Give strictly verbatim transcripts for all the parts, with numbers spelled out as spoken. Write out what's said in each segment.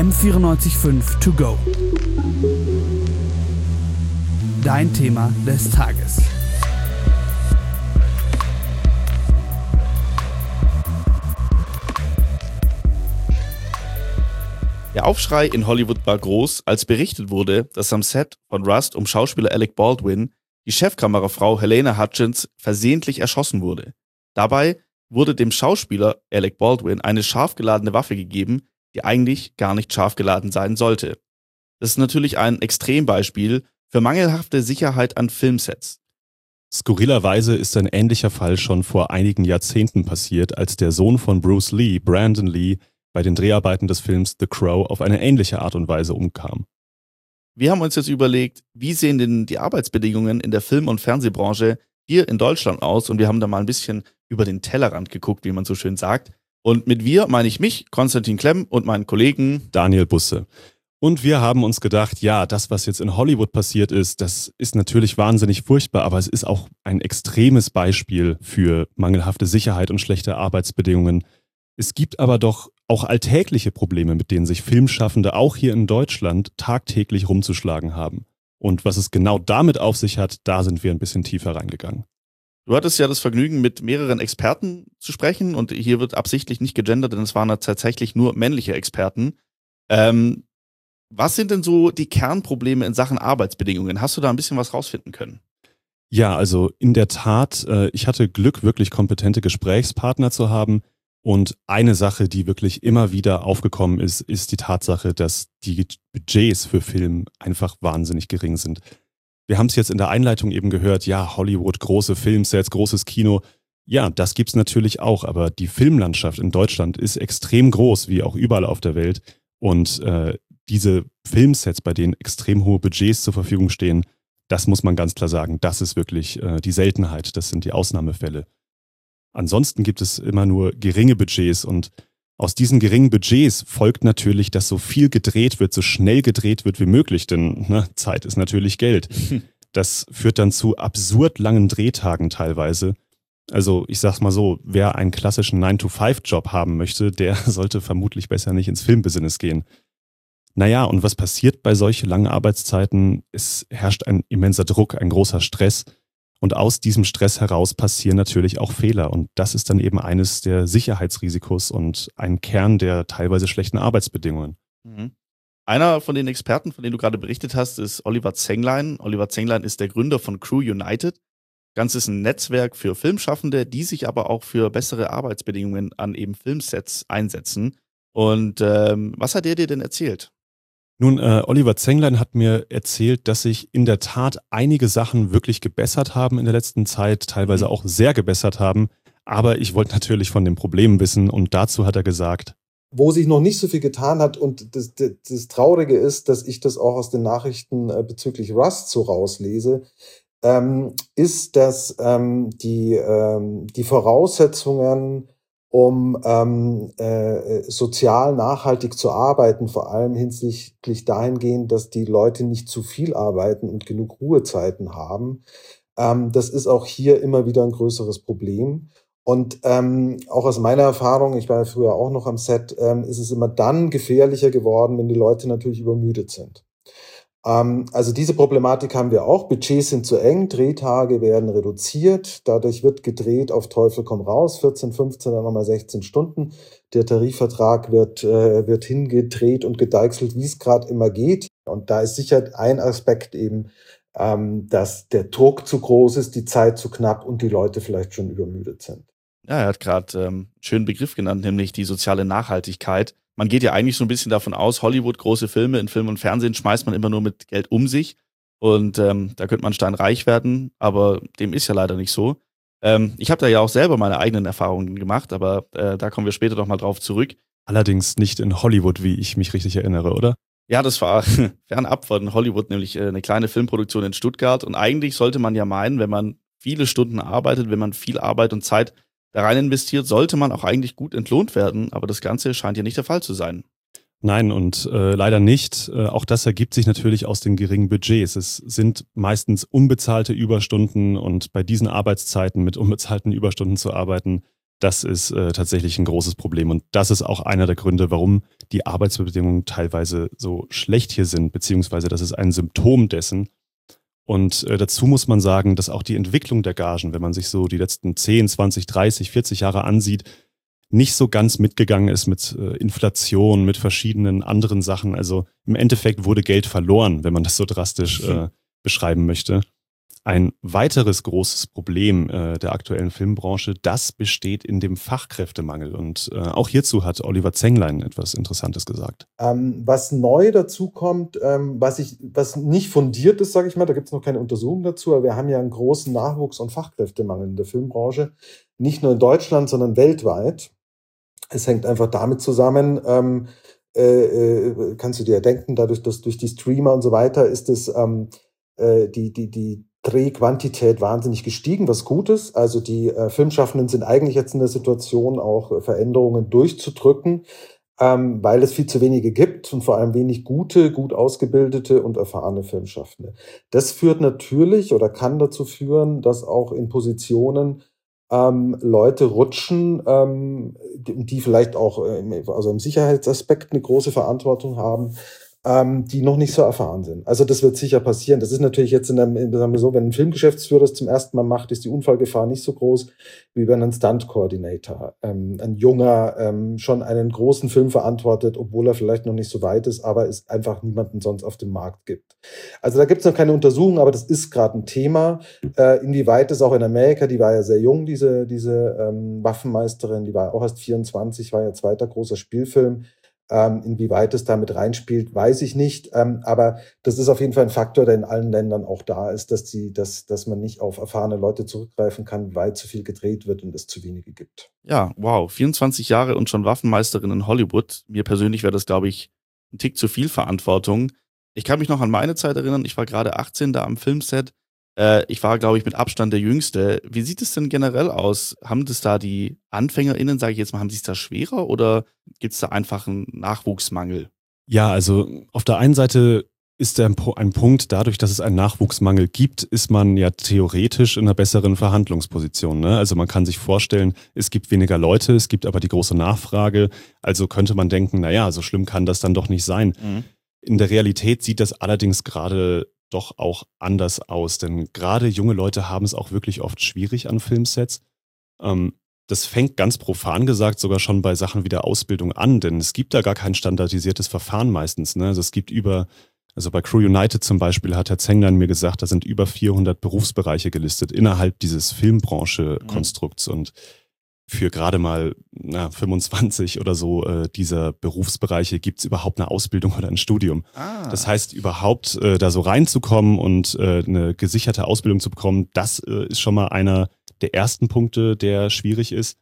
M vierundneunzig Komma fünf To Go. Dein Thema des Tages. Der Aufschrei in Hollywood war groß, als berichtet wurde, dass am Set von Rust um Schauspieler Alec Baldwin die Chefkamerafrau Halyna Hutchins versehentlich erschossen wurde. Dabei wurde dem Schauspieler Alec Baldwin eine scharf geladene Waffe gegeben, die eigentlich gar nicht scharf geladen sein sollte. Das ist natürlich ein Extrembeispiel für mangelhafte Sicherheit an Filmsets. Skurrilerweise ist ein ähnlicher Fall schon vor einigen Jahrzehnten passiert, als der Sohn von Bruce Lee, Brandon Lee, bei den Dreharbeiten des Films The Crow auf eine ähnliche Art und Weise umkam. Wir haben uns jetzt überlegt, wie sehen denn die Arbeitsbedingungen in der Film- und Fernsehbranche hier in Deutschland aus, und wir haben da mal ein bisschen über den Tellerrand geguckt, wie man so schön sagt. Und mit wir meine ich mich, Konstantin Klemm, und meinen Kollegen Daniel Busse. Und wir haben uns gedacht, ja, das, was jetzt in Hollywood passiert ist, das ist natürlich wahnsinnig furchtbar, aber es ist auch ein extremes Beispiel für mangelhafte Sicherheit und schlechte Arbeitsbedingungen. Es gibt aber doch auch alltägliche Probleme, mit denen sich Filmschaffende auch hier in Deutschland tagtäglich rumzuschlagen haben. Und was es genau damit auf sich hat, da sind wir ein bisschen tiefer reingegangen. Du hattest ja das Vergnügen, mit mehreren Experten zu sprechen, und hier wird absichtlich nicht gegendert, denn es waren tatsächlich nur männliche Experten. Ähm, was sind denn so die Kernprobleme in Sachen Arbeitsbedingungen? Hast du da ein bisschen was rausfinden können? Ja, also in der Tat, äh, ich hatte Glück, wirklich kompetente Gesprächspartner zu haben. Und eine Sache, die wirklich immer wieder aufgekommen ist, ist die Tatsache, dass die Budgets für Film einfach wahnsinnig gering sind. Wir haben es jetzt in der Einleitung eben gehört, ja, Hollywood, große Filmsets, großes Kino. Ja, das gibt's natürlich auch, aber die Filmlandschaft in Deutschland ist extrem groß, wie auch überall auf der Welt. Und äh, diese Filmsets, bei denen extrem hohe Budgets zur Verfügung stehen, das muss man ganz klar sagen, das ist wirklich äh, die Seltenheit, das sind die Ausnahmefälle. Ansonsten gibt es immer nur geringe Budgets, und aus diesen geringen Budgets folgt natürlich, dass so viel gedreht wird, so schnell gedreht wird wie möglich, denn ne, Zeit ist natürlich Geld. Das führt dann zu absurd langen Drehtagen teilweise. Also ich sag's mal so, wer einen klassischen nine to five Job haben möchte, der sollte vermutlich besser nicht ins Filmbusiness gehen. Naja, und was passiert bei solchen langen Arbeitszeiten? Es herrscht ein immenser Druck, ein großer Stress. Und aus diesem Stress heraus passieren natürlich auch Fehler. Und das ist dann eben eines der Sicherheitsrisikos und ein Kern der teilweise schlechten Arbeitsbedingungen. Mhm. Einer von den Experten, von denen du gerade berichtet hast, ist Oliver Zenglein. Oliver Zenglein ist der Gründer von Crew United. Das Ganze ist ein Netzwerk für Filmschaffende, die sich aber auch für bessere Arbeitsbedingungen an eben Filmsets einsetzen. Und ähm, was hat er dir denn erzählt? Nun, äh, Oliver Zenglein hat mir erzählt, dass sich in der Tat einige Sachen wirklich gebessert haben in der letzten Zeit, teilweise auch sehr gebessert haben. Aber ich wollte natürlich von den Problemen wissen, und dazu hat er gesagt: Wo sich noch nicht so viel getan hat, und das, das, das Traurige ist, dass ich das auch aus den Nachrichten äh, bezüglich Rust so rauslese, ähm, ist, dass ähm, die, ähm, die Voraussetzungen, um ähm, äh, sozial nachhaltig zu arbeiten, vor allem hinsichtlich dahingehend, dass die Leute nicht zu viel arbeiten und genug Ruhezeiten haben. Ähm, das ist auch hier immer wieder ein größeres Problem. Und ähm, auch aus meiner Erfahrung, ich war ja früher auch noch am Set, ähm, ist es immer dann gefährlicher geworden, wenn die Leute natürlich übermüdet sind. Ähm, also diese Problematik haben wir auch. Budgets sind zu eng, Drehtage werden reduziert, dadurch wird gedreht auf Teufel komm raus, vierzehn, fünfzehn, dann nochmal sechzehn Stunden. Der Tarifvertrag wird, äh, wird hingedreht und gedeichselt, wie es gerade immer geht. Und da ist sicher ein Aspekt eben, ähm, dass der Druck zu groß ist, die Zeit zu knapp und die Leute vielleicht schon übermüdet sind. Ja, er hat gerade ähm, einen schönen Begriff genannt, nämlich die soziale Nachhaltigkeit. Man geht ja eigentlich so ein bisschen davon aus, Hollywood, große Filme, in Film und Fernsehen schmeißt man immer nur mit Geld um sich, und ähm, da könnte man steinreich werden, aber dem ist ja leider nicht so. Ähm, ich habe da ja auch selber meine eigenen Erfahrungen gemacht, aber äh, da kommen wir später doch mal drauf zurück. Allerdings nicht in Hollywood, wie ich mich richtig erinnere, oder? Ja, das war fernab von Hollywood, nämlich äh, eine kleine Filmproduktion in Stuttgart, und eigentlich sollte man ja meinen, wenn man viele Stunden arbeitet, wenn man viel Arbeit und Zeit da rein investiert, sollte man auch eigentlich gut entlohnt werden, aber das Ganze scheint ja nicht der Fall zu sein. Nein, und äh, leider nicht. Äh, auch das ergibt sich natürlich aus den geringen Budgets. Es sind meistens unbezahlte Überstunden, und bei diesen Arbeitszeiten mit unbezahlten Überstunden zu arbeiten, Das ist äh, tatsächlich ein großes Problem. Und das ist auch einer der Gründe, warum die Arbeitsbedingungen teilweise so schlecht hier sind, beziehungsweise das ist ein Symptom dessen. Und äh, dazu muss man sagen, dass auch die Entwicklung der Gagen, wenn man sich so die letzten zehn, zwanzig, dreißig, vierzig Jahre ansieht, nicht so ganz mitgegangen ist mit äh, Inflation, mit verschiedenen anderen Sachen. Also im Endeffekt wurde Geld verloren, wenn man das so drastisch äh, beschreiben möchte. Ein weiteres großes Problem äh, der aktuellen Filmbranche, das besteht in dem Fachkräftemangel. Und äh, auch hierzu hat Oliver Zenglein etwas Interessantes gesagt. Ähm, was neu dazu kommt, ähm, was, ich, was nicht fundiert ist, sage ich mal, da gibt es noch keine Untersuchung dazu, aber wir haben ja einen großen Nachwuchs- und Fachkräftemangel in der Filmbranche. Nicht nur in Deutschland, sondern weltweit. Es hängt einfach damit zusammen, ähm, äh, äh, kannst du dir ja denken, dadurch, dass durch die Streamer und so weiter ist es ähm, äh, die, die, die Drehquantität wahnsinnig gestiegen, was gut ist. Also die äh, Filmschaffenden sind eigentlich jetzt in der Situation, auch äh, Veränderungen durchzudrücken, ähm, weil es viel zu wenige gibt und vor allem wenig gute, gut ausgebildete und erfahrene Filmschaffende. Das führt natürlich oder kann dazu führen, dass auch in Positionen ähm, Leute rutschen, ähm, die, die vielleicht auch äh, also im Sicherheitsaspekt eine große Verantwortung haben, ähm, die noch nicht so erfahren sind. Also das wird sicher passieren. Das ist natürlich jetzt in einem, sagen wir so, wenn ein Filmgeschäftsführer das zum ersten Mal macht, ist die Unfallgefahr nicht so groß wie wenn ein Stunt-Coordinator, ähm, ein junger, ähm, schon einen großen Film verantwortet, obwohl er vielleicht noch nicht so weit ist, aber es einfach niemanden sonst auf dem Markt gibt. Also da gibt es noch keine Untersuchung, aber das ist gerade ein Thema. Äh, inwieweit es auch in Amerika, die war ja sehr jung, diese, diese ähm, Waffenmeisterin, die war auch erst vierundzwanzig, war ja zweiter großer Spielfilm. Ähm, inwieweit es damit reinspielt, weiß ich nicht. Ähm, aber das ist auf jeden Fall ein Faktor, der in allen Ländern auch da ist, dass, die, dass, dass man nicht auf erfahrene Leute zurückgreifen kann, weil zu viel gedreht wird und es zu wenige gibt. Ja, wow. vierundzwanzig Jahre und schon Waffenmeisterin in Hollywood. Mir persönlich wäre das, glaube ich, ein Tick zu viel Verantwortung. Ich kann mich noch an meine Zeit erinnern. Ich war gerade achtzehn da am Filmset. Äh, ich war, glaube ich, mit Abstand der Jüngste. Wie sieht es denn generell aus? Haben das da die AnfängerInnen, sage ich jetzt mal, haben sie es da schwerer oder gibt es da einfach einen Nachwuchsmangel? Ja, also auf der einen Seite ist der ein Punkt, dadurch, dass es einen Nachwuchsmangel gibt, ist man ja theoretisch in einer besseren Verhandlungsposition. Ne? Also man kann sich vorstellen, es gibt weniger Leute, es gibt aber die große Nachfrage. Also könnte man denken, naja, so schlimm kann das dann doch nicht sein. Mhm. In der Realität sieht das allerdings gerade doch auch anders aus, denn gerade junge Leute haben es auch wirklich oft schwierig an Filmsets. Ähm, das fängt ganz profan gesagt sogar schon bei Sachen wie der Ausbildung an, denn es gibt da gar kein standardisiertes Verfahren meistens. Ne? Also es gibt über, also bei Crew United zum Beispiel hat Herr Zenglein mir gesagt, da sind über vierhundert Berufsbereiche gelistet innerhalb dieses Filmbranche-Konstrukts mhm. und für gerade mal na, fünfundzwanzig oder so äh, dieser Berufsbereiche gibt es überhaupt eine Ausbildung oder ein Studium. Ah. Das heißt, überhaupt äh, da so reinzukommen und äh, eine gesicherte Ausbildung zu bekommen, das äh, ist schon mal einer der ersten Punkte, der schwierig ist.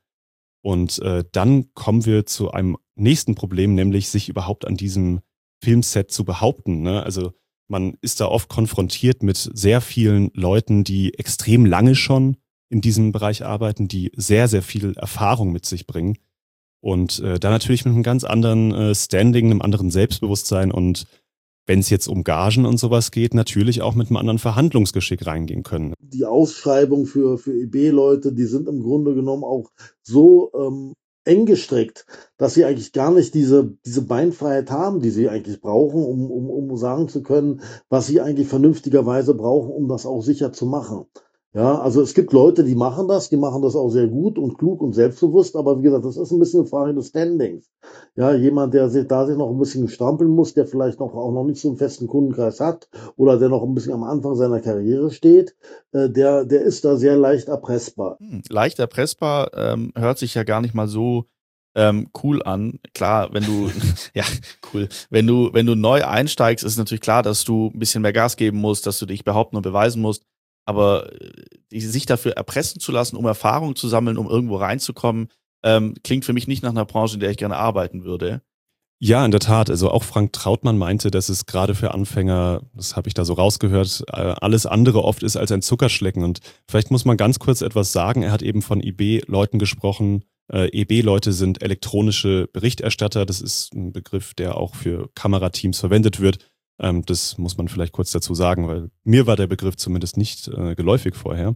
Und äh, dann kommen wir zu einem nächsten Problem, nämlich sich überhaupt an diesem Filmset zu behaupten. Ne? Also man ist da oft konfrontiert mit sehr vielen Leuten, die extrem lange schon in diesem Bereich arbeiten, die sehr, sehr viel Erfahrung mit sich bringen und äh, da natürlich mit einem ganz anderen äh, Standing, einem anderen Selbstbewusstsein und wenn es jetzt um Gagen und sowas geht, natürlich auch mit einem anderen Verhandlungsgeschick reingehen können. Die Ausschreibung für, für E B-Leute, die sind im Grunde genommen auch so ähm, eng gestrickt, dass sie eigentlich gar nicht diese, diese Beinfreiheit haben, die sie eigentlich brauchen, um, um, um sagen zu können, was sie eigentlich vernünftigerweise brauchen, um das auch sicher zu machen. Ja, also es gibt Leute, die machen das, die machen das auch sehr gut und klug und selbstbewusst, aber wie gesagt, das ist ein bisschen eine Frage des Standings. Ja, jemand, der sich da sich noch ein bisschen strampeln muss, der vielleicht noch auch noch nicht so einen festen Kundenkreis hat oder der noch ein bisschen am Anfang seiner Karriere steht, äh, der der ist da sehr leicht erpressbar. Hm, leicht erpressbar ähm, hört sich ja gar nicht mal so ähm, cool an. Klar, wenn du ja cool, wenn du wenn du neu einsteigst, ist natürlich klar, dass du ein bisschen mehr Gas geben musst, dass du dich behaupten und beweisen musst. Aber sich dafür erpressen zu lassen, um Erfahrung zu sammeln, um irgendwo reinzukommen, ähm, klingt für mich nicht nach einer Branche, in der ich gerne arbeiten würde. Ja, in der Tat. Also auch Frank Trautmann meinte, dass es gerade für Anfänger, das habe ich da so rausgehört, alles andere oft ist als ein Zuckerschlecken. Und vielleicht muss man ganz kurz etwas sagen. Er hat eben von E B-Leuten gesprochen. E B-Leute sind elektronische Berichterstatter. Das ist ein Begriff, der auch für Kamerateams verwendet wird. Das muss man vielleicht kurz dazu sagen, weil mir war der Begriff zumindest nicht äh, geläufig vorher.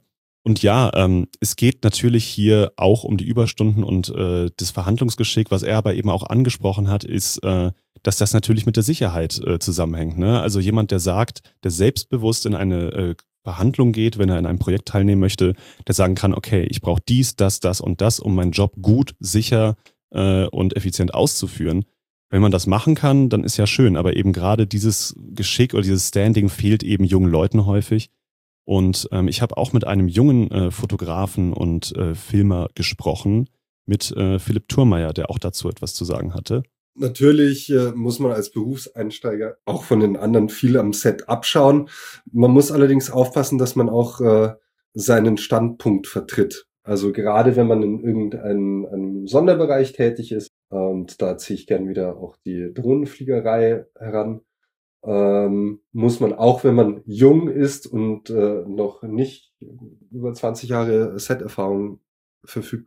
Und ja, ähm, es geht natürlich hier auch um die Überstunden und äh, das Verhandlungsgeschick. Was er aber eben auch angesprochen hat, ist, äh, dass das natürlich mit der Sicherheit äh, zusammenhängt. Ne? Also jemand, der sagt, der selbstbewusst in eine äh, Verhandlung geht, wenn er in einem Projekt teilnehmen möchte, der sagen kann, okay, ich brauche dies, das, das und das, um meinen Job gut, sicher äh, und effizient auszuführen. Wenn man das machen kann, dann ist ja schön. Aber eben gerade dieses Geschick oder dieses Standing fehlt eben jungen Leuten häufig. Und ähm, ich habe auch mit einem jungen äh, Fotografen und äh, Filmer gesprochen, mit äh, Philipp Thurmeier, der auch dazu etwas zu sagen hatte. Natürlich äh, muss man als Berufseinsteiger auch von den anderen viel am Set abschauen. Man muss allerdings aufpassen, dass man auch äh, seinen Standpunkt vertritt. Also gerade wenn man in irgendeinem einem Sonderbereich tätig ist, und da ziehe ich gern wieder auch die Drohnenfliegerei heran, ähm, muss man auch, wenn man jung ist und äh, noch nicht über zwanzig Jahre Set-Erfahrung verfügt,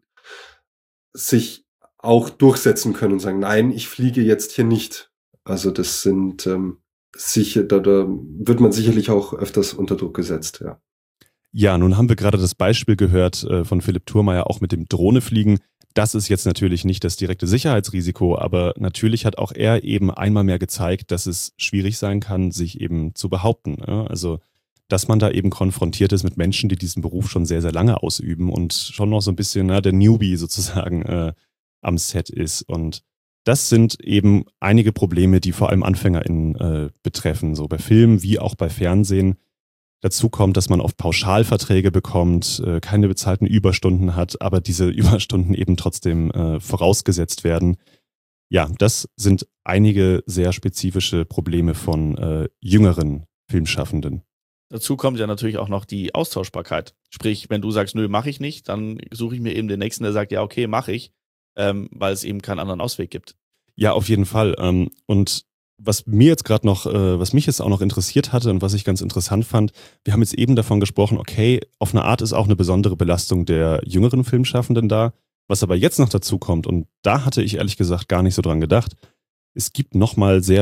sich auch durchsetzen können und sagen, nein, ich fliege jetzt hier nicht. Also das sind ähm, sicher, da, da wird man sicherlich auch öfters unter Druck gesetzt, ja. Ja, nun haben wir gerade das Beispiel gehört äh, von Philipp Thurmeier auch mit dem Drohnefliegen. Das ist jetzt natürlich nicht das direkte Sicherheitsrisiko, aber natürlich hat auch er eben einmal mehr gezeigt, dass es schwierig sein kann, sich eben zu behaupten. Ne? Also, dass man da eben konfrontiert ist mit Menschen, die diesen Beruf schon sehr, sehr lange ausüben und schon noch so ein bisschen na, der Newbie sozusagen äh, am Set ist. Und das sind eben einige Probleme, die vor allem AnfängerInnen äh, betreffen, so bei Filmen wie auch bei Fernsehen. Dazu kommt, dass man oft Pauschalverträge bekommt, äh, keine bezahlten Überstunden hat, aber diese Überstunden eben trotzdem äh, vorausgesetzt werden. Ja, das sind einige sehr spezifische Probleme von äh, jüngeren Filmschaffenden. Dazu kommt ja natürlich auch noch die Austauschbarkeit. Sprich, wenn du sagst, nö, mache ich nicht, dann suche ich mir eben den Nächsten, der sagt, ja, okay, mache ich, ähm, weil es eben keinen anderen Ausweg gibt. Ja, auf jeden Fall. Ähm, und was mir jetzt gerade noch, äh, was mich jetzt auch noch interessiert hatte und was ich ganz interessant fand, wir haben jetzt eben davon gesprochen, okay, auf eine Art ist auch eine besondere Belastung der jüngeren Filmschaffenden da. Was aber jetzt noch dazu kommt, und da hatte ich ehrlich gesagt gar nicht so dran gedacht, es gibt nochmal sehr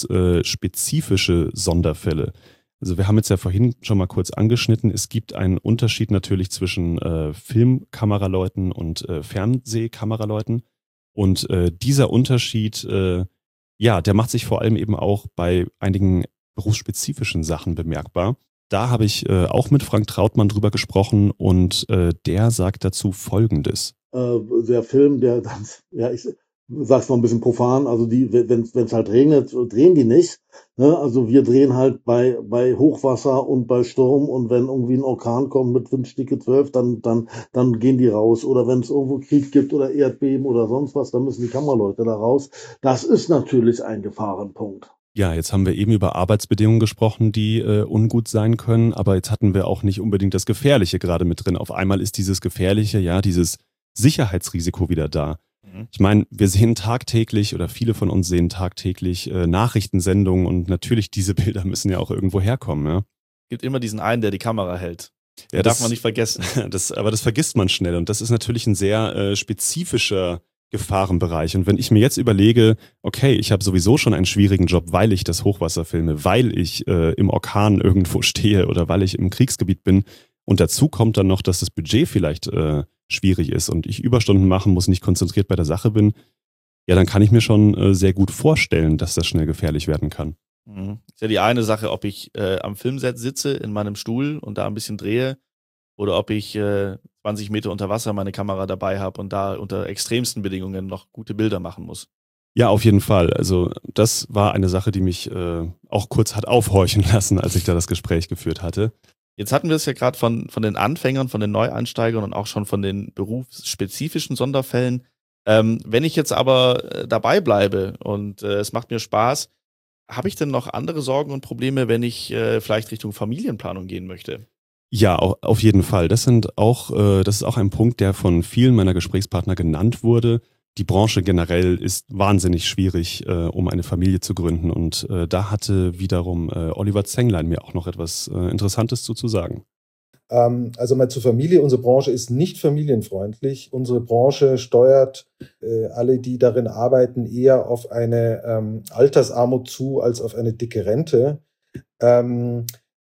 berufsspezifische Sonderfälle. Also wir haben jetzt ja vorhin schon mal kurz angeschnitten, es gibt einen Unterschied natürlich zwischen äh, Filmkameraleuten und äh, Fernsehkameraleuten. Und äh, dieser Unterschied, äh, ja, der macht sich vor allem eben auch bei einigen berufsspezifischen Sachen bemerkbar. Da habe ich äh, auch mit Frank Trautmann drüber gesprochen und äh, der sagt dazu Folgendes. Äh, der Film, der dann, ja, ich sag's noch ein bisschen profan, also die, wenn es halt regnet, drehen die nicht. Ne? Also wir drehen halt bei bei Hochwasser und bei Sturm, und wenn irgendwie ein Orkan kommt mit Windstärke zwölf, dann dann dann gehen die raus. Oder wenn es irgendwo Krieg gibt oder Erdbeben oder sonst was, dann müssen die Kameraleute da raus. Das ist natürlich ein Gefahrenpunkt. Ja, jetzt haben wir eben über Arbeitsbedingungen gesprochen, die äh, ungut sein können, aber jetzt hatten wir auch nicht unbedingt das Gefährliche gerade mit drin. Auf einmal ist dieses Gefährliche, ja, dieses Sicherheitsrisiko wieder da. Ich meine, wir sehen tagtäglich oder viele von uns sehen tagtäglich äh, Nachrichtensendungen und natürlich diese Bilder müssen ja auch irgendwo herkommen. Ja? Es gibt immer diesen einen, der die Kamera hält. Den Ja, darf das- man nicht vergessen. Das, aber das vergisst man schnell und das ist natürlich ein sehr äh, spezifischer Gefahrenbereich. Und wenn ich mir jetzt überlege, okay, ich habe sowieso schon einen schwierigen Job, weil ich das Hochwasser filme, weil ich äh, im Orkan irgendwo stehe oder weil ich im Kriegsgebiet bin und dazu kommt dann noch, dass das Budget vielleicht äh, schwierig ist und ich Überstunden machen muss, nicht konzentriert bei der Sache bin, ja, dann kann ich mir schon äh, sehr gut vorstellen, dass das schnell gefährlich werden kann. Mhm. Ist ja die eine Sache, ob ich äh, am Filmset sitze in meinem Stuhl und da ein bisschen drehe oder ob ich äh, zwanzig Meter unter Wasser meine Kamera dabei habe und da unter extremsten Bedingungen noch gute Bilder machen muss. Ja, auf jeden Fall. Also das war eine Sache, die mich äh, auch kurz hat aufhorchen lassen, als ich da das Gespräch geführt hatte. Jetzt hatten wir es ja gerade von, von den Anfängern, von den Neueinsteigern und auch schon von den berufsspezifischen Sonderfällen. Ähm, wenn ich jetzt aber äh, dabei bleibe und äh, es macht mir Spaß, habe ich denn noch andere Sorgen und Probleme, wenn ich äh, vielleicht Richtung Familienplanung gehen möchte? Ja, au- auf jeden Fall. Das sind auch, äh, das ist auch ein Punkt, der von vielen meiner Gesprächspartner genannt wurde. Die Branche generell ist wahnsinnig schwierig, äh, um eine Familie zu gründen. Und äh, da hatte wiederum äh, Oliver Zenglein mir auch noch etwas äh, Interessantes zu, zu sagen. Ähm, also mal zur Familie. Unsere Branche ist nicht familienfreundlich. Unsere Branche steuert äh, alle, die darin arbeiten, eher auf eine ähm, Altersarmut zu als auf eine dicke Rente. Ähm,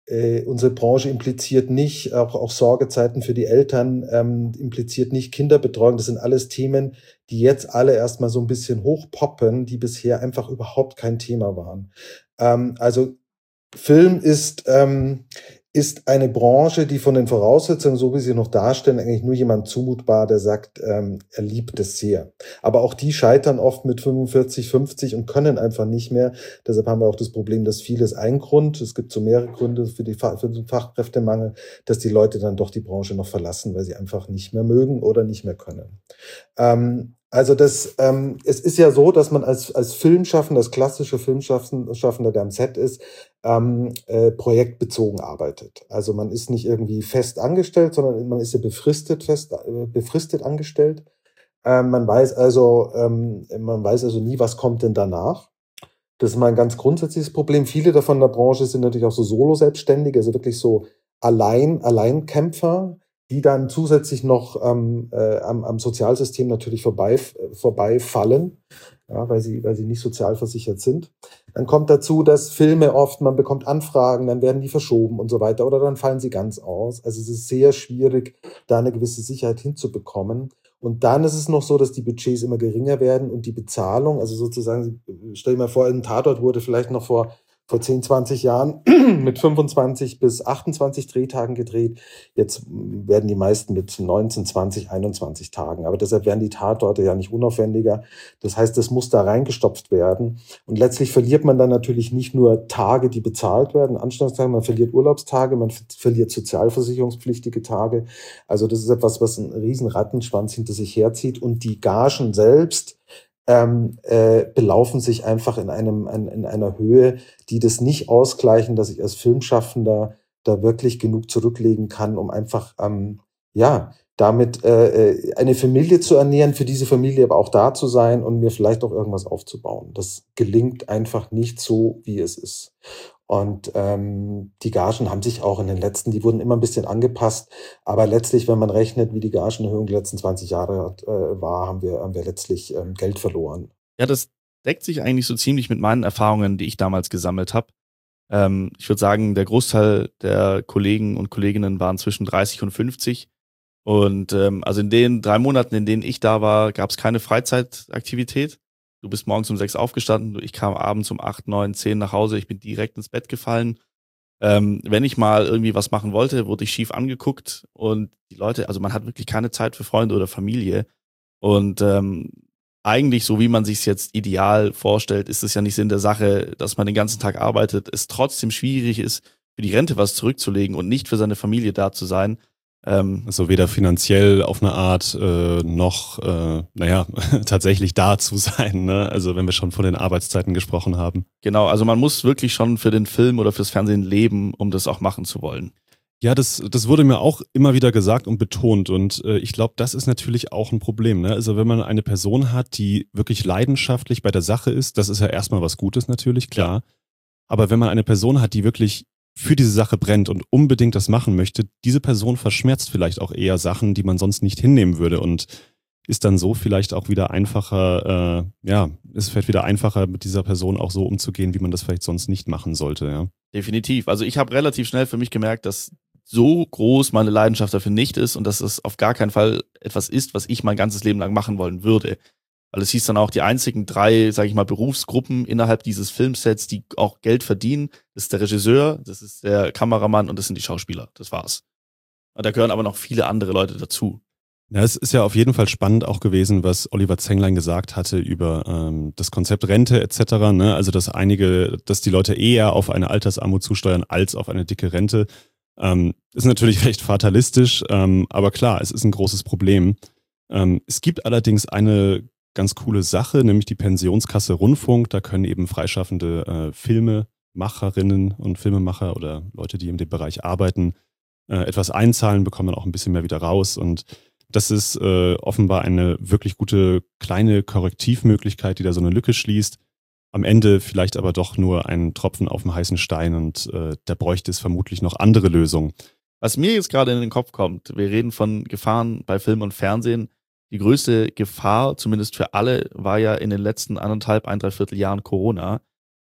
äh, unsere Branche impliziert nicht, auch, auch Sorgezeiten für die Eltern, ähm, impliziert nicht Kinderbetreuung. Das sind alles Themen, die jetzt alle erstmal so ein bisschen hochpoppen, die bisher einfach überhaupt kein Thema waren. Ähm, also Film ist, ähm, ist eine Branche, die von den Voraussetzungen, so wie sie noch darstellen, eigentlich nur jemand zumutbar, der sagt, ähm, er liebt es sehr. Aber auch die scheitern oft mit fünfundvierzig, fünfzig und können einfach nicht mehr. Deshalb haben wir auch das Problem, dass vieles ein Grund, es gibt so mehrere Gründe für, die, für den Fachkräftemangel, dass die Leute dann doch die Branche noch verlassen, weil sie einfach nicht mehr mögen oder nicht mehr können. Ähm, Also das, ähm, es ist ja so, dass man als, als Filmschaffender, als klassischer Filmschaffender, der am Set ist, ähm, äh, projektbezogen arbeitet. Also man ist nicht irgendwie fest angestellt, sondern man ist ja befristet, fest, äh, befristet angestellt. Ähm, man weiß also, ähm, man weiß also nie, was kommt denn danach. Das ist mal ein ganz grundsätzliches Problem. Viele davon in der Branche sind natürlich auch so Solo-Selbstständige, also wirklich so allein, Alleinkämpfer, die dann zusätzlich noch ähm, äh, am, am Sozialsystem natürlich vorbei, vorbeifallen, ja, weil sie, weil sie nicht sozialversichert sind. Dann kommt dazu, dass Filme oft, man bekommt Anfragen, dann werden die verschoben und so weiter, oder dann fallen sie ganz aus. Also es ist sehr schwierig, da eine gewisse Sicherheit hinzubekommen. Und dann ist es noch so, dass die Budgets immer geringer werden und die Bezahlung, also sozusagen, stell dir mal vor, ein Tatort wurde vielleicht noch vor vor zehn, zwanzig Jahren mit fünfundzwanzig bis achtundzwanzig Drehtagen gedreht. Jetzt werden die meisten mit neunzehn, zwanzig, einundzwanzig Tagen. Aber deshalb werden die Tatorte ja nicht unaufwendiger. Das heißt, das muss da reingestopft werden. Und letztlich verliert man dann natürlich nicht nur Tage, die bezahlt werden, Anstellungstage, man verliert Urlaubstage, man verliert sozialversicherungspflichtige Tage. Also das ist etwas, was einen riesen Rattenschwanz hinter sich herzieht. Und die Gagen selbst Ähm, äh, belaufen sich einfach in einem in, in einer Höhe, die das nicht ausgleichen, dass ich als Filmschaffender da wirklich genug zurücklegen kann, um einfach ähm, ja damit äh, eine Familie zu ernähren, für diese Familie aber auch da zu sein und mir vielleicht auch irgendwas aufzubauen. Das gelingt einfach nicht so, wie es ist. Und ähm, die Gagen haben sich auch in den letzten, die wurden immer ein bisschen angepasst, aber letztlich, wenn man rechnet, wie die Gagenerhöhung die letzten zwanzig Jahre äh, war, haben wir, haben wir letztlich ähm, Geld verloren. Ja, das deckt sich eigentlich so ziemlich mit meinen Erfahrungen, die ich damals gesammelt habe. Ähm, ich würde sagen, der Großteil der Kollegen und Kolleginnen waren zwischen dreißig und fünfzig. Und ähm, also in den drei Monaten, in denen ich da war, gab es keine Freizeitaktivität. Du bist morgens um sechs aufgestanden, ich kam abends um acht, neun, zehn nach Hause, ich bin direkt ins Bett gefallen. Ähm, wenn ich mal irgendwie was machen wollte, wurde ich schief angeguckt und die Leute, also man hat wirklich keine Zeit für Freunde oder Familie. Und ähm, eigentlich, so wie man sich es jetzt ideal vorstellt, ist es ja nicht Sinn der Sache, dass man den ganzen Tag arbeitet, es trotzdem schwierig ist, für die Rente was zurückzulegen und nicht für seine Familie da zu sein. Ähm, Also weder finanziell auf eine Art äh, noch, äh, naja, tatsächlich da zu sein, ne? Also wenn wir schon von den Arbeitszeiten gesprochen haben. Genau, also man muss wirklich schon für den Film oder fürs Fernsehen leben, um das auch machen zu wollen. Ja, das, das wurde mir auch immer wieder gesagt und betont und äh, ich glaube, das ist natürlich auch ein Problem, ne? Also wenn man eine Person hat, die wirklich leidenschaftlich bei der Sache ist, das ist ja erstmal was Gutes natürlich, klar. Ja. Aber wenn man eine Person hat, die wirklich für diese Sache brennt und unbedingt das machen möchte, diese Person verschmerzt vielleicht auch eher Sachen, die man sonst nicht hinnehmen würde und ist dann so vielleicht auch wieder einfacher, äh, ja, es fällt wieder einfacher, mit dieser Person auch so umzugehen, wie man das vielleicht sonst nicht machen sollte, ja. Definitiv. Also ich habe relativ schnell für mich gemerkt, dass so groß meine Leidenschaft dafür nicht ist und dass es auf gar keinen Fall etwas ist, was ich mein ganzes Leben lang machen wollen würde. Weil es hieß dann auch, die einzigen drei, sage ich mal, Berufsgruppen innerhalb dieses Filmsets, die auch Geld verdienen, das ist der Regisseur, das ist der Kameramann und das sind die Schauspieler. Das war's. Und da gehören aber noch viele andere Leute dazu. Ja, es ist ja auf jeden Fall spannend auch gewesen, was Oliver Zenglein gesagt hatte über ähm, das Konzept Rente et cetera. Ne? Also dass einige, dass die Leute eher auf eine Altersarmut zusteuern als auf eine dicke Rente. Ähm, ist natürlich recht fatalistisch, ähm, aber klar, es ist ein großes Problem. Ähm, es gibt allerdings eine ganz coole Sache, nämlich die Pensionskasse Rundfunk. Da können eben freischaffende äh, Filmemacherinnen und Filmemacher oder Leute, die in dem Bereich arbeiten, äh, etwas einzahlen, bekommen dann auch ein bisschen mehr wieder raus. Und das ist äh, offenbar eine wirklich gute kleine Korrektivmöglichkeit, die da so eine Lücke schließt. Am Ende vielleicht aber doch nur ein Tropfen auf dem heißen Stein und äh, da bräuchte es vermutlich noch andere Lösungen. Was mir jetzt gerade in den Kopf kommt, wir reden von Gefahren bei Film und Fernsehen. Die größte Gefahr, zumindest für alle, war ja in den letzten anderthalb, ein, dreiviertel Jahren Corona.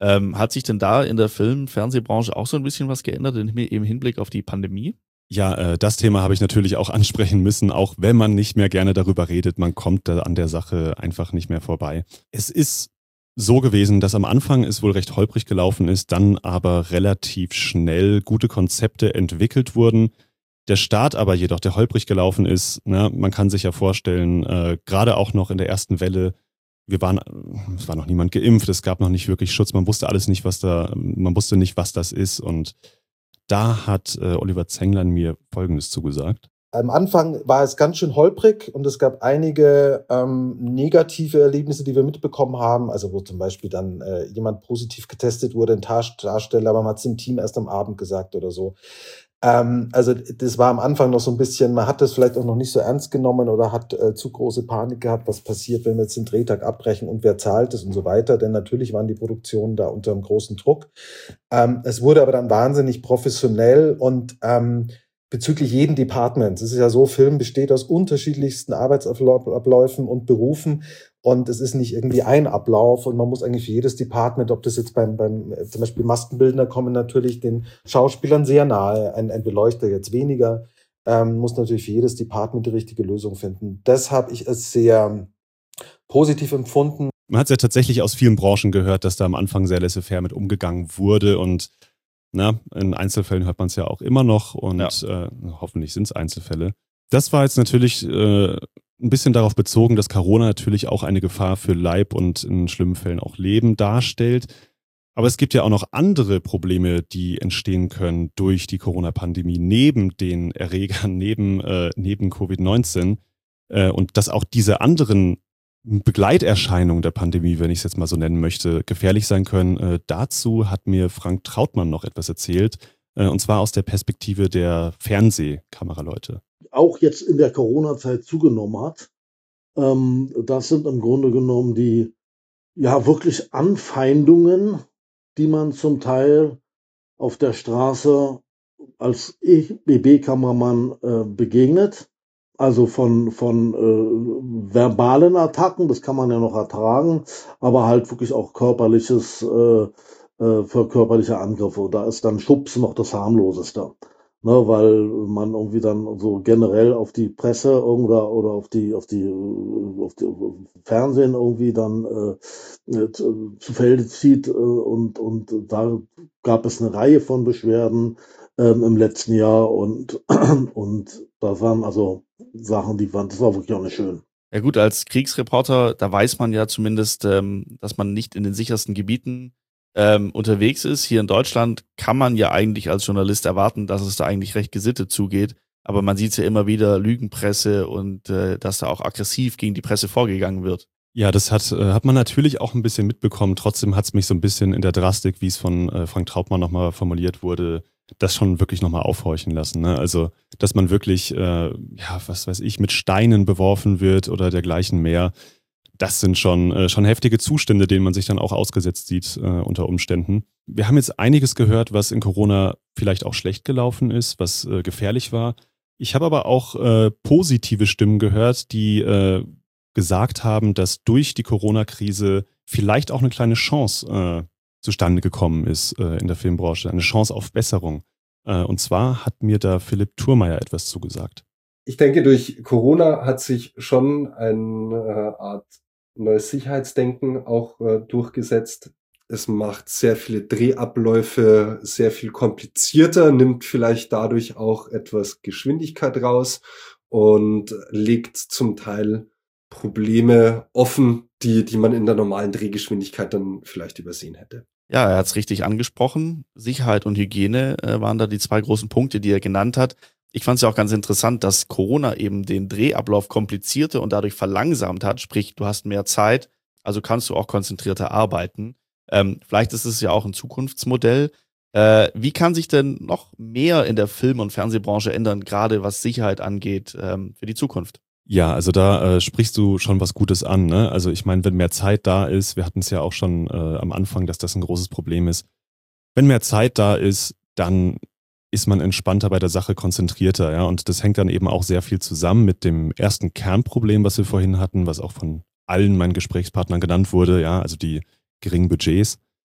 Ähm, hat sich denn da in der Film-, Fernsehbranche auch so ein bisschen was geändert im Hinblick auf die Pandemie? Ja, äh, das Thema habe ich natürlich auch ansprechen müssen, auch wenn man nicht mehr gerne darüber redet. Man kommt da an der Sache einfach nicht mehr vorbei. Es ist so gewesen, dass am Anfang es wohl recht holprig gelaufen ist, dann aber relativ schnell gute Konzepte entwickelt wurden. Der Start aber jedoch, der holprig gelaufen ist, ne, man kann sich ja vorstellen, äh, gerade auch noch in der ersten Welle, wir waren, es war noch niemand geimpft, es gab noch nicht wirklich Schutz, man wusste alles nicht, was da, man wusste nicht, was das ist, und da hat äh, Oliver Zenglein mir Folgendes zugesagt. Am Anfang war es ganz schön holprig und es gab einige ähm, negative Erlebnisse, die wir mitbekommen haben. Also wo zum Beispiel dann äh, jemand positiv getestet wurde, ein Tar- Darsteller, aber man hat es im Team erst am Abend gesagt oder so. Ähm, also das war am Anfang noch so ein bisschen, man hat das vielleicht auch noch nicht so ernst genommen oder hat äh, zu große Panik gehabt, was passiert, wenn wir jetzt den Drehtag abbrechen und wer zahlt es und so weiter. Denn natürlich waren die Produktionen da unter einem großen Druck. Ähm, es wurde aber dann wahnsinnig professionell und ähm, bezüglich jeden Departments. Es ist ja so, Film besteht aus unterschiedlichsten Arbeitsabläufen und Berufen und es ist nicht irgendwie ein Ablauf und man muss eigentlich für jedes Department, ob das jetzt beim, beim zum Beispiel Maskenbildner kommen natürlich den Schauspielern sehr nahe, ein, ein Beleuchter jetzt weniger, ähm, muss natürlich für jedes Department die richtige Lösung finden. Das habe ich als sehr positiv empfunden. Man hat es ja tatsächlich aus vielen Branchen gehört, dass da am Anfang sehr laissez-faire mit umgegangen wurde und na, in Einzelfällen hört man es ja auch immer noch und ja. äh, hoffentlich sind es Einzelfälle. Das war jetzt natürlich äh, ein bisschen darauf bezogen, dass Corona natürlich auch eine Gefahr für Leib und in schlimmen Fällen auch Leben darstellt. Aber es gibt ja auch noch andere Probleme, die entstehen können durch die Corona-Pandemie, neben den Erregern, neben, äh, neben Covid neunzehn. Äh, und dass auch diese anderen Begleiterscheinungen der Pandemie, wenn ich es jetzt mal so nennen möchte, gefährlich sein können. Äh, dazu hat mir Frank Trautmann noch etwas erzählt, äh, und zwar aus der Perspektive der Fernsehkameraleute. Auch jetzt in der Corona-Zeit zugenommen hat. Ähm, das sind im Grunde genommen die ja wirklich Anfeindungen, die man zum Teil auf der Straße als B B-Kameramann äh, begegnet. Also von, von äh, verbalen Attacken, das kann man ja noch ertragen, aber halt wirklich auch körperliches, äh, äh, für körperliche Angriffe. Da ist dann Schubsen noch das harmloseste. Ne, weil man irgendwie dann so generell auf die Presse oder, oder auf die, auf die, auf die Fernsehen irgendwie dann äh, zu, zu Felde zieht äh, und, und da gab es eine Reihe von Beschwerden ähm, im letzten Jahr und, und da waren also Sachen, die waren, das war wirklich auch nicht schön. Ja gut, als Kriegsreporter, da weiß man ja zumindest, ähm, dass man nicht in den sichersten Gebieten ähm, unterwegs ist. Hier in Deutschland kann man ja eigentlich als Journalist erwarten, dass es da eigentlich recht gesittet zugeht. Aber man sieht ja immer wieder Lügenpresse und äh, dass da auch aggressiv gegen die Presse vorgegangen wird. Ja, das hat, äh, hat man natürlich auch ein bisschen mitbekommen. Trotzdem hat es mich so ein bisschen in der Drastik, wie es von äh, Frank Trautmann nochmal formuliert wurde, das schon wirklich nochmal aufhorchen lassen. Ne? Also, dass man wirklich, äh, ja, was weiß ich, mit Steinen beworfen wird oder dergleichen mehr. Das sind schon, äh, schon heftige Zustände, denen man sich dann auch ausgesetzt sieht äh, unter Umständen. Wir haben jetzt einiges gehört, was in Corona vielleicht auch schlecht gelaufen ist, was äh, gefährlich war. Ich habe aber auch äh, positive Stimmen gehört, die äh, gesagt haben, dass durch die Corona-Krise vielleicht auch eine kleine Chance äh, zustande gekommen ist äh, in der Filmbranche, eine Chance auf Besserung. Äh, und zwar hat mir da Philipp Thurmeier etwas zugesagt. Ich denke, durch Corona hat sich schon eine äh, Art neues Sicherheitsdenken auch äh, durchgesetzt. Es macht sehr viele Drehabläufe sehr viel komplizierter, nimmt vielleicht dadurch auch etwas Geschwindigkeit raus und legt zum Teil Probleme offen, die, die man in der normalen Drehgeschwindigkeit dann vielleicht übersehen hätte. Ja, er hat es richtig angesprochen. Sicherheit und Hygiene äh, waren da die zwei großen Punkte, die er genannt hat. Ich fand es ja auch ganz interessant, dass Corona eben den Drehablauf komplizierte und dadurch verlangsamt hat. Sprich, du hast mehr Zeit, also kannst du auch konzentrierter arbeiten. Ähm, vielleicht ist es ja auch ein Zukunftsmodell. Äh, wie kann sich denn noch mehr in der Film- und Fernsehbranche ändern, gerade was Sicherheit angeht, ähm, für die Zukunft? Ja, also da äh, sprichst du schon was Gutes an. Ne? Also ich meine, wenn mehr Zeit da ist, wir hatten es ja auch schon äh, am Anfang, dass das ein großes Problem ist. Wenn mehr Zeit da ist, dann ist man entspannter bei der Sache, konzentrierter. Ja? Und das hängt dann eben auch sehr viel zusammen mit dem ersten Kernproblem, was wir vorhin hatten, was auch von allen meinen Gesprächspartnern genannt wurde, ja, also die geringen Budgets.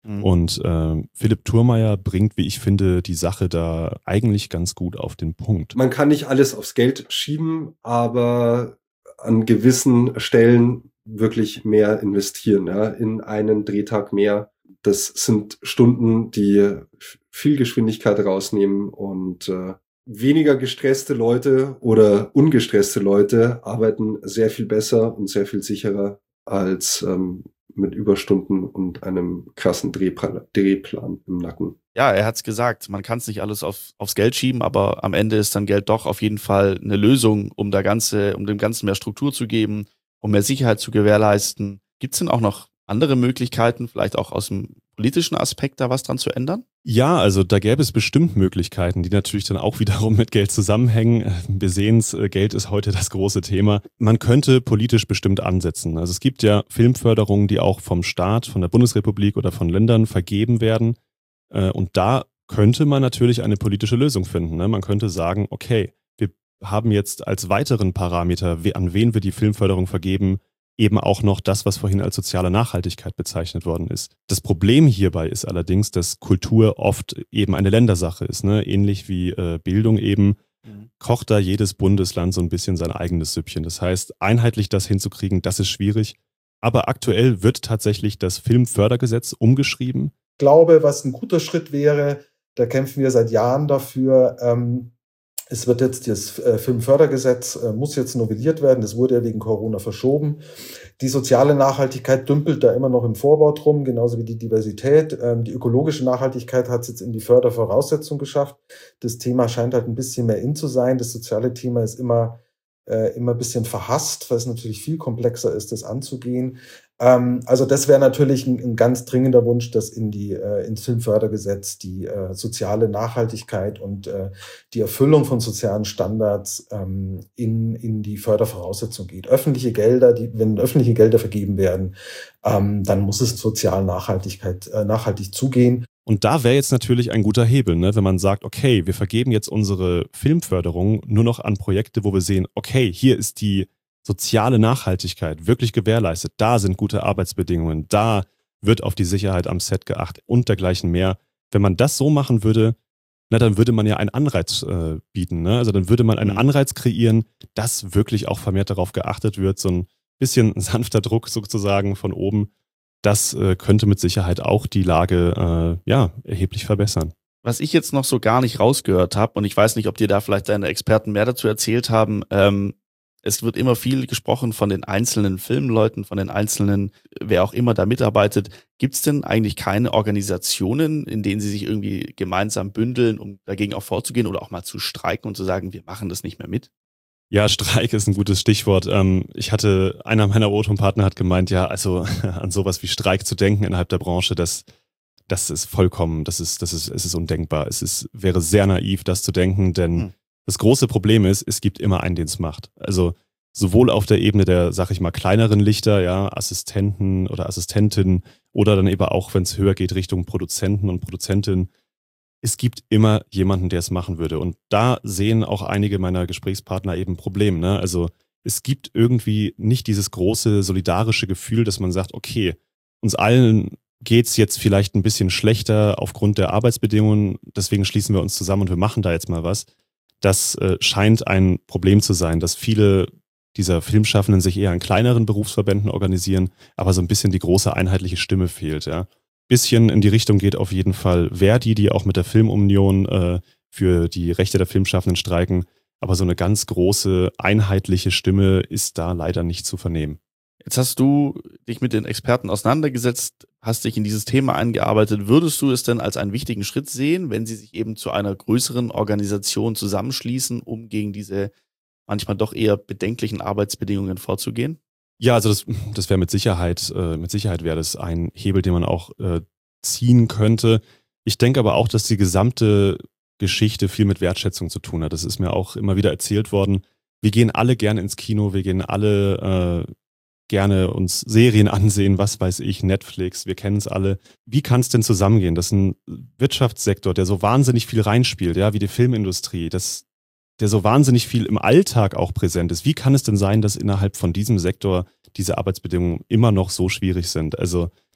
Mhm. Und äh, Philipp Thurmaier bringt, wie ich finde, die Sache da eigentlich ganz gut auf den Punkt. Man kann nicht alles aufs Geld schieben, aber an gewissen Stellen wirklich mehr investieren, ja, in einen Drehtag mehr. Das sind Stunden, die viel Geschwindigkeit rausnehmen und äh, weniger gestresste Leute oder ungestresste Leute arbeiten sehr viel besser und sehr viel sicherer als ähm, mit Überstunden und einem krassen Drehplan, Drehplan im Nacken. Ja, er hat's gesagt, man kann es nicht alles auf, aufs Geld schieben, aber am Ende ist dann Geld doch auf jeden Fall eine Lösung, um da ganze, um dem Ganzen mehr Struktur zu geben, um mehr Sicherheit zu gewährleisten. Gibt's denn auch noch andere Möglichkeiten, vielleicht auch aus dem politischen Aspekt da was dran zu ändern? Ja, also da gäbe es bestimmt Möglichkeiten, die natürlich dann auch wiederum mit Geld zusammenhängen. Wir sehen es, Geld ist heute das große Thema. Man könnte politisch bestimmt ansetzen. Also es gibt ja Filmförderungen, die auch vom Staat, von der Bundesrepublik oder von Ländern vergeben werden. Und da könnte man natürlich eine politische Lösung finden. Man könnte sagen, okay, wir haben jetzt als weiteren Parameter, an wen wir die Filmförderung vergeben, eben auch noch das, was vorhin als soziale Nachhaltigkeit bezeichnet worden ist. Das Problem hierbei ist allerdings, dass Kultur oft eben eine Ländersache ist. Ne? Ähnlich wie äh, Bildung eben, mhm. kocht da jedes Bundesland so ein bisschen sein eigenes Süppchen. Das heißt, einheitlich das hinzukriegen, das ist schwierig. Aber aktuell wird tatsächlich das Filmfördergesetz umgeschrieben. Ich glaube, was ein guter Schritt wäre, da kämpfen wir seit Jahren dafür, ähm, es wird jetzt das äh, Filmfördergesetz, äh, muss jetzt novelliert werden, das wurde ja wegen Corona verschoben. Die soziale Nachhaltigkeit dümpelt da immer noch im Vorbau drum, genauso wie die Diversität. Ähm, die ökologische Nachhaltigkeit hat es jetzt in die Fördervoraussetzung geschafft. Das Thema scheint halt ein bisschen mehr in zu sein. Das soziale Thema ist immer, äh, immer ein bisschen verhasst, weil es natürlich viel komplexer ist, das anzugehen. Ähm, also das wäre natürlich ein, ein ganz dringender Wunsch, dass in die, äh, ins Filmfördergesetz die äh, soziale Nachhaltigkeit und äh, die Erfüllung von sozialen Standards ähm, in, in die Fördervoraussetzung geht. Öffentliche Gelder, die, wenn öffentliche Gelder vergeben werden, ähm, dann muss es sozial Nachhaltigkeit, äh, nachhaltig zugehen. Und da wäre jetzt natürlich ein guter Hebel, ne? Wenn man sagt, okay, wir vergeben jetzt unsere Filmförderung nur noch an Projekte, wo wir sehen, okay, hier ist die soziale Nachhaltigkeit wirklich gewährleistet, da sind gute Arbeitsbedingungen, da wird auf die Sicherheit am Set geachtet und dergleichen mehr. Wenn man das so machen würde, na, dann würde man ja einen Anreiz äh, bieten. Ne? Also dann würde man einen Anreiz kreieren, dass wirklich auch vermehrt darauf geachtet wird, so ein bisschen sanfter Druck sozusagen von oben. Das äh, könnte mit Sicherheit auch die Lage äh, ja, erheblich verbessern. Was ich jetzt noch so gar nicht rausgehört habe, und ich weiß nicht, ob dir da vielleicht deine Experten mehr dazu erzählt haben, ähm, es wird immer viel gesprochen von den einzelnen Filmleuten, von den einzelnen, wer auch immer da mitarbeitet. Gibt es denn eigentlich keine Organisationen, in denen sie sich irgendwie gemeinsam bündeln, um dagegen auch vorzugehen oder auch mal zu streiken und zu sagen, wir machen das nicht mehr mit? Ja, Streik ist ein gutes Stichwort. Ich hatte, einer meiner O-Ton-Partner hat gemeint, ja, also an sowas wie Streik zu denken innerhalb der Branche, das, das ist vollkommen, das ist, das ist, es ist undenkbar. Es ist, wäre sehr naiv, das zu denken, denn hm. das große Problem ist, es gibt immer einen, den es macht. Also sowohl auf der Ebene der, sag ich mal, kleineren Lichter, ja, Assistenten oder Assistentinnen oder dann eben auch, wenn es höher geht, Richtung Produzenten und Produzentinnen. Es gibt immer jemanden, der es machen würde. Und da sehen auch einige meiner Gesprächspartner eben ein Problem. Ne? Also es gibt irgendwie nicht dieses große solidarische Gefühl, dass man sagt, okay, uns allen geht's jetzt vielleicht ein bisschen schlechter aufgrund der Arbeitsbedingungen, deswegen schließen wir uns zusammen und wir machen da jetzt mal was. Das äh, scheint ein Problem zu sein, dass viele dieser Filmschaffenden sich eher in kleineren Berufsverbänden organisieren, aber so ein bisschen die große einheitliche Stimme fehlt. Ja. Bisschen in die Richtung geht auf jeden Fall Verdi, die auch mit der Filmunion äh, für die Rechte der Filmschaffenden streiken, aber so eine ganz große einheitliche Stimme ist da leider nicht zu vernehmen. Jetzt hast du dich mit den Experten auseinandergesetzt, hast dich in dieses Thema eingearbeitet. Würdest du es denn als einen wichtigen Schritt sehen, wenn sie sich eben zu einer größeren Organisation zusammenschließen, um gegen diese manchmal doch eher bedenklichen Arbeitsbedingungen vorzugehen? Ja, also das, das wäre mit Sicherheit, äh, mit Sicherheit wäre das ein Hebel, den man auch äh, ziehen könnte. Ich denke aber auch, dass die gesamte Geschichte viel mit Wertschätzung zu tun hat. Das ist mir auch immer wieder erzählt worden. Wir gehen alle gerne ins Kino, wir gehen alle äh, gerne uns Serien ansehen, was weiß ich, Netflix, wir kennen es alle. Wie kann es denn zusammengehen, dass ein Wirtschaftssektor, der so wahnsinnig viel reinspielt, ja, wie die Filmindustrie, das der so wahnsinnig viel im Alltag auch präsent ist. Wie kann es denn sein, dass innerhalb von diesem Sektor diese Arbeitsbedingungen immer noch so schwierig sind? Also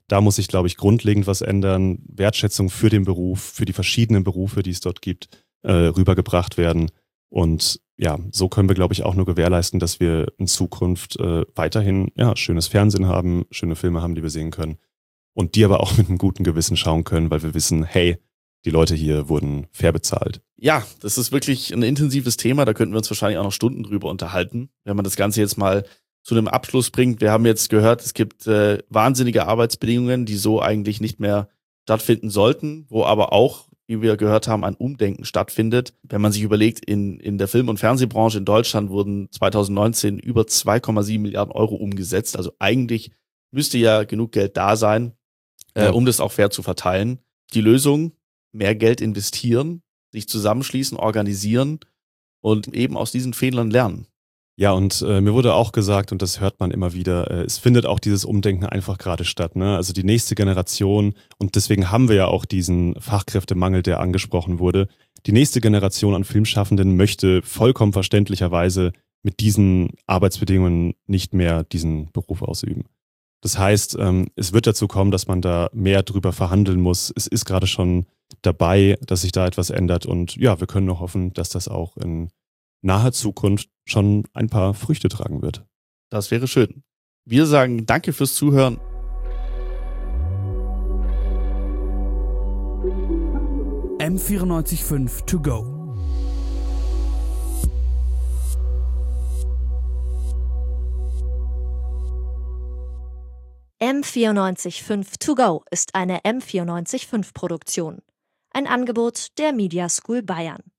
Da muss sich, glaube ich, grundlegend was ändern. Wertschätzung für den Beruf, für die verschiedenen Berufe, die es dort gibt, äh, rübergebracht werden. Und ja, so können wir, glaube ich, auch nur gewährleisten, dass wir in Zukunft äh, weiterhin ja, schönes Fernsehen haben, schöne Filme haben, die wir sehen können. Und die aber auch mit einem guten Gewissen schauen können, weil wir wissen, hey, die Leute hier wurden fair bezahlt. Ja, das ist wirklich ein intensives Thema, da könnten wir uns wahrscheinlich auch noch Stunden drüber unterhalten, wenn man das Ganze jetzt mal zu einem Abschluss bringt. Wir haben jetzt gehört, es gibt äh, wahnsinnige Arbeitsbedingungen, die so eigentlich nicht mehr stattfinden sollten, wo aber auch, wie wir gehört haben, ein Umdenken stattfindet. Wenn man sich überlegt, in, in der Film- und Fernsehbranche in Deutschland wurden zwanzig neunzehn über zwei Komma sieben Milliarden Euro umgesetzt. Also eigentlich müsste ja genug Geld da sein, äh, Ja. um das auch fair zu verteilen. Die Lösung: mehr Geld investieren, sich zusammenschließen, organisieren und eben aus diesen Fehlern lernen. Ja, und äh, mir wurde auch gesagt, und das hört man immer wieder, äh, es findet auch dieses Umdenken einfach gerade statt. Ne? Also die nächste Generation, und deswegen haben wir ja auch diesen Fachkräftemangel, der angesprochen wurde, die nächste Generation an Filmschaffenden möchte vollkommen verständlicherweise mit diesen Arbeitsbedingungen nicht mehr diesen Beruf ausüben. Das heißt, ähm, es wird dazu kommen, dass man da mehr drüber verhandeln muss. Es ist gerade schon dabei, dass sich da etwas ändert. Und ja, wir können nur hoffen, dass das auch in naher Zukunft schon ein paar Früchte tragen wird. Das wäre schön. Wir sagen danke fürs Zuhören. M vierundneunzig Komma fünf to go. M vierundneunzig Komma fünf to go ist eine M vierundneunzig Komma fünf Produktion. Ein Angebot der Media School Bayern.